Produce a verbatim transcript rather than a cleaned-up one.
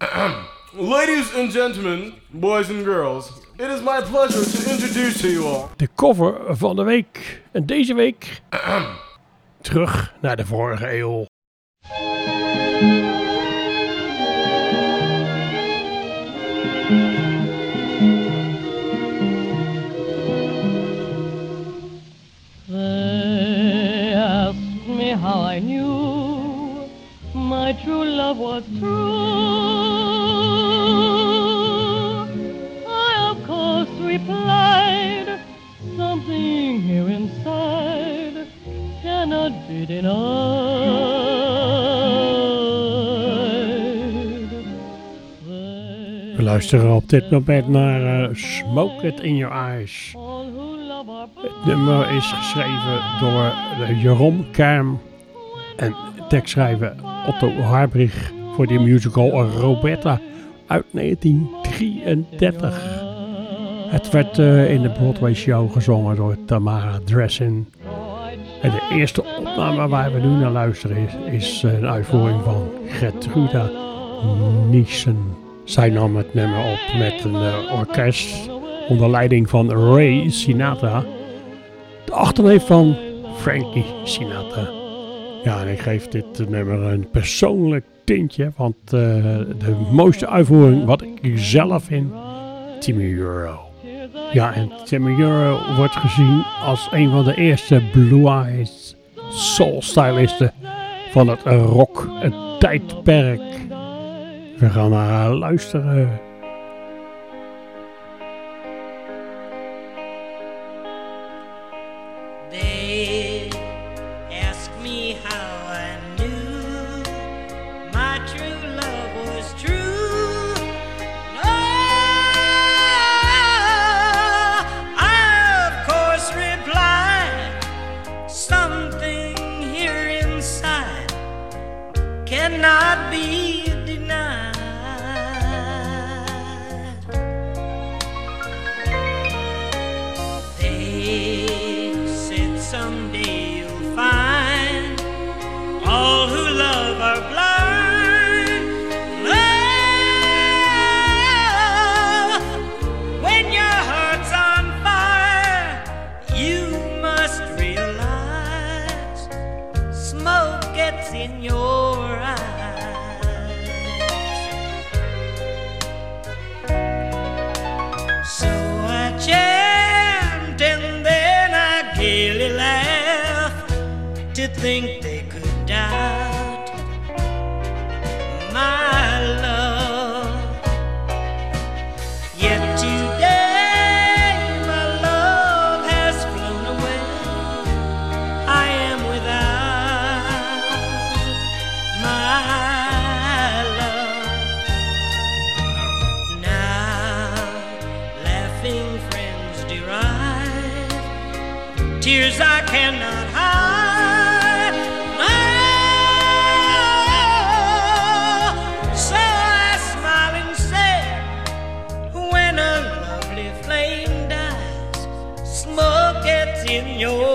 Ladies and gentlemen, boys and girls, it is my pleasure to introduce to you all de cover van de week. En deze week terug naar de vorige eeuw. They asked me how I knew my true love was true. I of course replied, something here inside cannot be denied. We luisteren op dit moment naar uh, Smoke It In Your Eyes. Het nummer is geschreven door uh, Jeroen Kerm en tekstschrijver Otto Harbrig voor de musical Roberta uit negentien drieëndertig. Het werd uh, in de Broadway show gezongen door Tamara Dressin. En de eerste opname waar we nu naar luisteren is, is een uitvoering van Gertruda Nielsen. Zij nam het nummer op met een uh, orkest onder leiding van Ray Sinatra, de achterneef van Frankie Sinatra. Ja, en ik geef dit nummer een persoonlijk tintje, want uh, de mooiste uitvoering wat ik zelf vind, Timmy Euro. Ja, en Timmy Euro wordt gezien als een van de eerste blue-eyed soul-stylisten van het rock, het tijdperk. We gaan naar haar luisteren. They ask me how I knew my true love was true. Oh, I of course replied, something here inside cannot be denied. They said someday you'll find all who love are blind. Love, when your heart's on fire, you must realize smoke gets in your eyes. So I chant and then I gaily laugh to think they could doubt my love. Yet today my love has flown away. I am without my love. Now laughing friends deride tears I cannot hide. Oh, so I smile and say, when a lovely flame dies, smoke gets in your